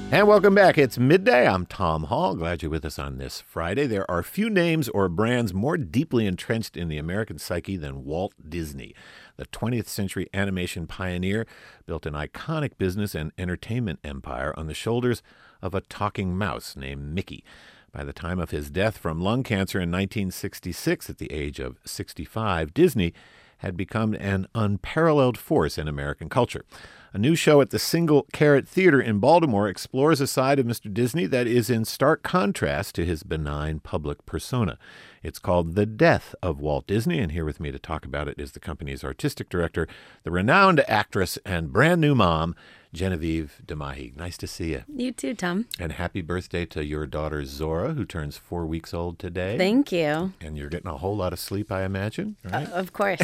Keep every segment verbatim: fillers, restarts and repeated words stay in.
And welcome back. It's midday. I'm Tom Hall. Glad you're with us on this Friday. There are few names or brands more deeply entrenched in the American psyche than Walt Disney. The twentieth century animation pioneer built an iconic business and entertainment empire on the shoulders of a talking mouse named Mickey. By the time of his death from lung cancer in nineteen sixty-six, at the age of sixty-five, Disney had become an unparalleled force in American culture. A new show at the Single Carrot Theater in Baltimore explores a side of Mister Disney that is in stark contrast to his benign public persona. It's called The Death of Walt Disney, and here with me to talk about it is the company's artistic director, the renowned actress and brand new mom, Genevieve DeMahi. Nice to see you. You too, Tom. And happy birthday to your daughter, Zora, who turns four weeks old today. Thank you. And you're getting a whole lot of sleep, I imagine, right? Uh, of course.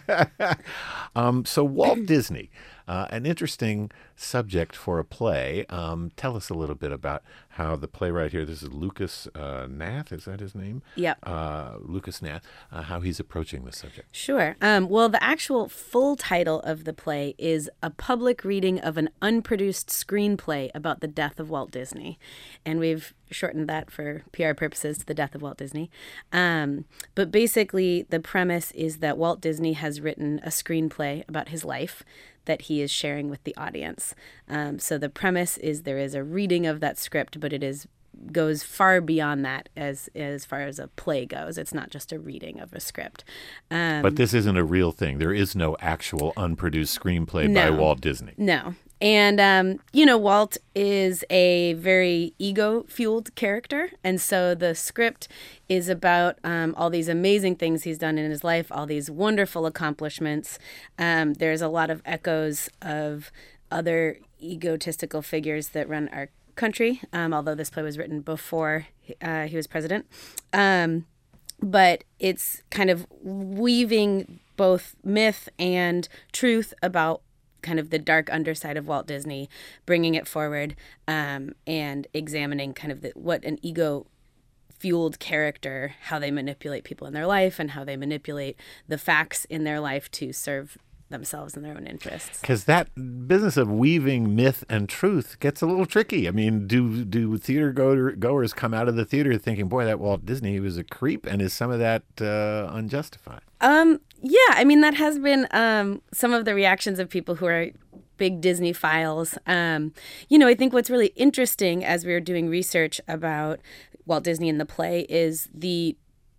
um, so Walt Disney, uh, an interesting subject for a play. Um, tell us a little bit about how the playwright here, this is Lucas uh, Nath, is that his name? Yep. Uh, Lucas Nath, uh, how he's approaching the subject. Sure. Um, well, the actual full title of the play is A Public Reading of an Unproduced Screenplay About the Death of Walt Disney. And we've shortened that for P R purposes to The Death of Walt Disney. Um, but basically, the premise is that Walt Disney has written a screenplay about his life that he is sharing with the audience. Um, so the premise is there is a reading of that script, but it is goes far beyond that as as far as a play goes. It's not just a reading of a script. Um, but this isn't a real thing. There is no actual unproduced screenplay no, by Walt Disney. No. And, um, you know, Walt is a very ego-fueled character. And so the script is about um, all these amazing things he's done in his life, all these wonderful accomplishments. Um, there's a lot of echoes of other egotistical figures that run our country, um, although this play was written before uh, he was president. Um, but it's kind of weaving both myth and truth about kind of the dark underside of Walt Disney, bringing it forward um, and examining kind of the, what an ego-fueled character, how they manipulate people in their life and how they manipulate the facts in their life to serve themselves and their own interests. Because that business of weaving myth and truth gets a little tricky. I mean, do do theater go- goers come out of the theater thinking, boy, that Walt Disney was a creep, and is some of that uh, unjustified? Um, yeah, I mean, that has been um, some of the reactions of people who are big Disney files. Um, you know, I think what's really interesting as we were doing research about Walt Disney in the play is the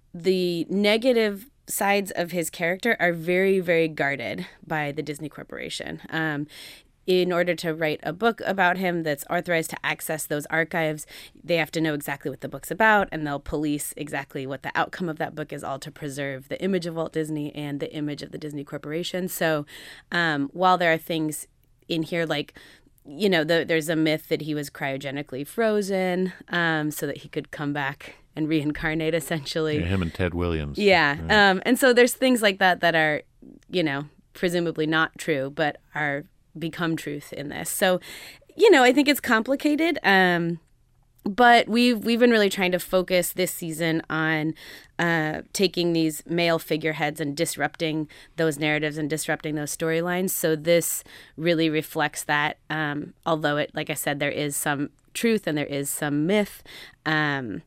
the negative sides of his character are very, very guarded by the Disney Corporation. Um, in order to write a book about him that's authorized to access those archives, they have to know exactly what the book's about, and they'll police exactly what the outcome of that book is, all to preserve the image of Walt Disney and the image of the Disney Corporation. So um, while there are things in here like, you know, the, there's a myth that he was cryogenically frozen um, so that he could come back and reincarnate, essentially. Yeah, him and Ted Williams. Yeah. yeah. Um, and so there's things like that that are, you know, presumably not true, but are become truth in this. So, you know, I think it's complicated. Um, but we've we've been really trying to focus this season on uh, taking these male figureheads and disrupting those narratives and disrupting those storylines. So this really reflects that. Um, although it, like I said, there is some truth and there is some myth. Um,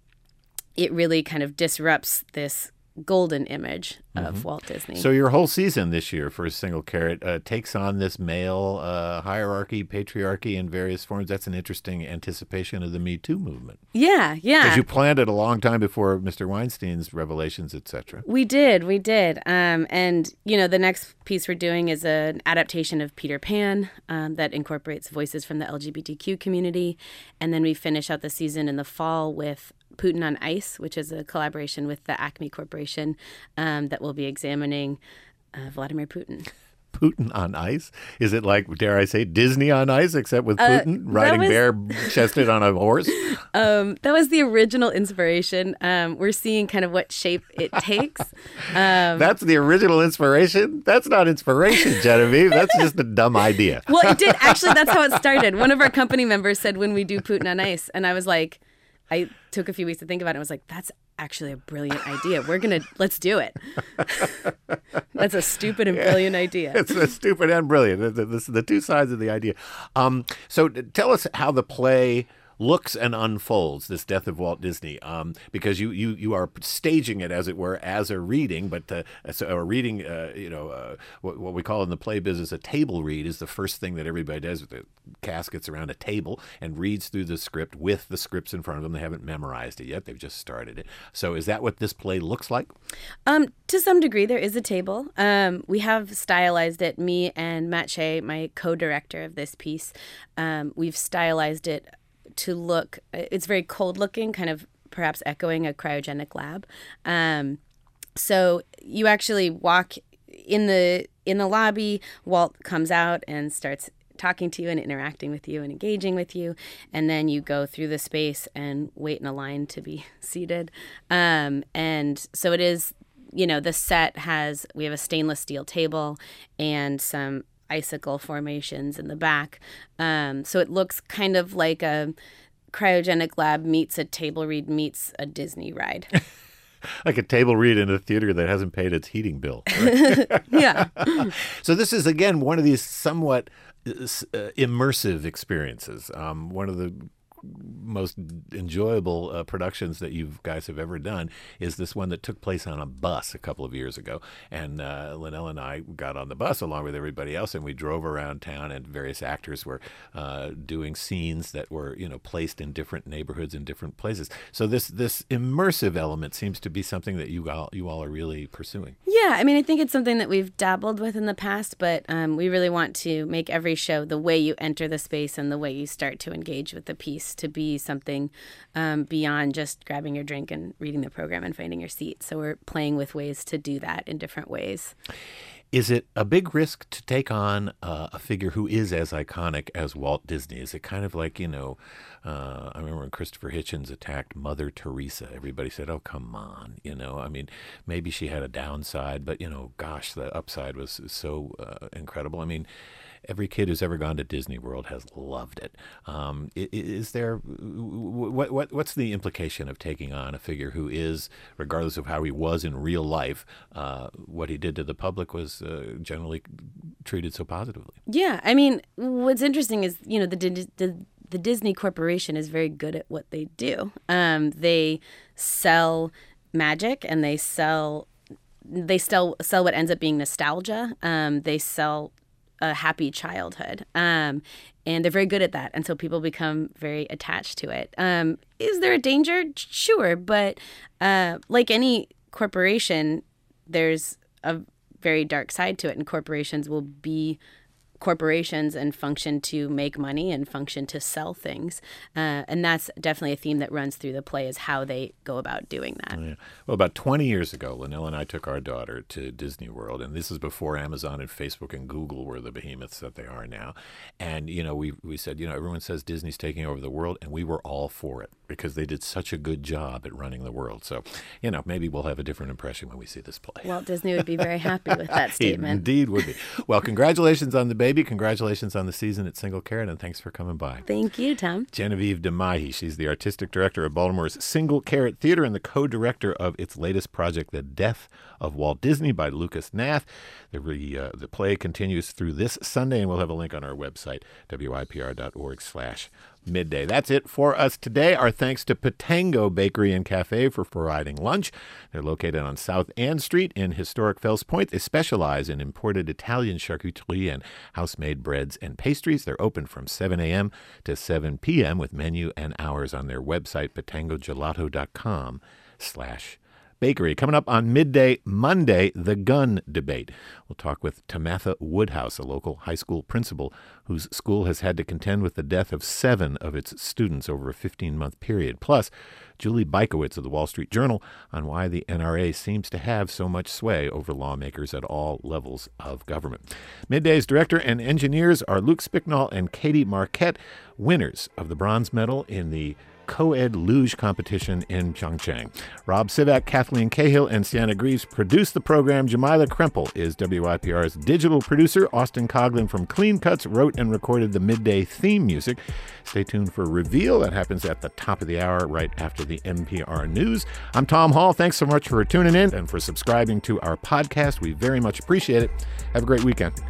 it really kind of disrupts this golden image of mm-hmm. Walt Disney. So your whole season this year for Single Carrot uh, takes on this male uh, hierarchy, patriarchy in various forms. That's an interesting anticipation of the Me Too movement. Yeah, yeah. Because you planned it a long time before Mister Weinstein's revelations, et cetera. We did, we did. Um, and, you know, the next piece we're doing is an adaptation of Peter Pan um, that incorporates voices from the L G B T Q community. And then we finish out the season in the fall with Putin on Ice, which is a collaboration with the Acme Corporation um, that will be examining uh, Vladimir Putin. Putin on Ice? Is it like, dare I say, Disney on Ice, except with uh, Putin riding was, bare-chested on a horse? Um, that was the original inspiration. Um, we're seeing kind of what shape it takes. Um, That's the original inspiration? That's not inspiration, Genevieve. That's just a dumb idea. Well, it did. Actually, that's how it started. One of our company members said, when we do Putin on Ice, and I was like, I took a few weeks to think about it. I was like, that's actually a brilliant idea. We're going to, let's do it. That's a stupid and brilliant idea. It's a stupid and brilliant. This is the two sides of the idea. Um, so tell us how the play looks and unfolds, this Death of Walt Disney, um, because you, you you are staging it, as it were, as a reading, but uh, so a reading, uh, you know, uh, what, what we call in the play business a table read is the first thing that everybody does. The cast gets around a table and reads through the script with the scripts in front of them. They haven't memorized it yet. They've just started it. So is that what this play looks like? Um, to some degree, there is a table. Um, we have stylized it, me and Matt Shea, my co-director of this piece, um, we've stylized it to look, it's very cold looking, kind of perhaps echoing a cryogenic lab. Um, so you actually walk in the in the lobby, Walt comes out and starts talking to you and interacting with you and engaging with you. And then you go through the space and wait in a line to be seated. Um, and so it is, you know, the set has, we have a stainless steel table and some icicle formations in the back. Um, so it looks kind of like a cryogenic lab meets a table read meets a Disney ride. Like a table read in a theater that hasn't paid its heating bill. Right? Yeah. So this is, again, one of these somewhat uh, immersive experiences. Um, one of the most enjoyable uh, productions that you guys have ever done is this one that took place on a bus a couple of years ago. And uh, Linnell and I got on the bus along with everybody else, and we drove around town, and various actors were uh, doing scenes that were, you know, placed in different neighborhoods in different places. So this this immersive element seems to be something that you all, you all are really pursuing. Yeah, I mean, I think it's something that we've dabbled with in the past, but um, we really want to make every show, the way you enter the space and the way you start to engage with the piece, to be something um, beyond just grabbing your drink and reading the program and finding your seat. So we're playing with ways to do that in different ways. Is it a big risk to take on uh, a figure who is as iconic as Walt Disney? Is it kind of like, you know, uh, I remember when Christopher Hitchens attacked Mother Teresa, everybody said, oh, come on, you know, I mean, maybe she had a downside, but, you know, gosh, the upside was so uh, incredible. I mean, every kid who's ever gone to Disney World has loved it. Um, is there, what, what what's the implication of taking on a figure who is, regardless of how he was in real life, uh, what he did to the public was uh, generally treated so positively? Yeah, I mean, what's interesting is, you know, the, the the Disney Corporation is very good at what they do. Um, they sell magic, and they sell they sell sell what ends up being nostalgia. Um, they sell a happy childhood. Um, and they're very good at that. And so people become very attached to it. Um, is there a danger? Sure. But uh, like any corporation, there's a very dark side to it. And corporations will be corporations and function to make money and function to sell things. Uh, and that's definitely a theme that runs through the play, is how they go about doing that. Oh, yeah. Well, about twenty years ago, Linnell and I took our daughter to Disney World, and this is before Amazon and Facebook and Google were the behemoths that they are now. And, you know, we we said, you know, everyone says Disney's taking over the world, and we were all for it because they did such a good job at running the world. So, you know, maybe we'll have a different impression when we see this play. Walt Disney would be very happy with that statement. Indeed would be. Well, congratulations on the baby. Congratulations on the season at Single Carrot, and thanks for coming by. Thank you, Tom. Genevieve DeMahi. She's the artistic director of Baltimore's Single Carrot Theater and the co-director of its latest project, The Death of Walt Disney by Lucas Nath. The, re, uh, the play continues through this Sunday, and we'll have a link on our website, W I P R dot org slash midday. That's it for us today. Our thanks to Patango Bakery and Cafe for providing lunch. They're located on South Ann Street in historic Fells Point. They specialize in imported Italian charcuterie and house-made breads and pastries. They're open from seven a.m. to seven p.m. with menu and hours on their website, patangogelato dot com slash bakery. Coming up on Midday Monday, the gun debate. We'll talk with Tamatha Woodhouse, a local high school principal whose school has had to contend with the death of seven of its students over a fifteen-month period. Plus, Julie Bykowitz of the Wall Street Journal on why the N R A seems to have so much sway over lawmakers at all levels of government. Midday's director and engineers are Luke Spicknall and Katie Marquette, winners of the bronze medal in the co-ed luge competition in Pyeongchang. Rob Sivak, Kathleen Cahill, and Sienna Greaves produced the program. Jamila Krempel is W Y P R's digital producer. Austin Coughlin from Clean Cuts wrote and recorded the midday theme music. Stay tuned for Reveal. That happens at the top of the hour right after the N P R News. I'm Tom Hall. Thanks so much for tuning in and for subscribing to our podcast. We very much appreciate it. Have a great weekend.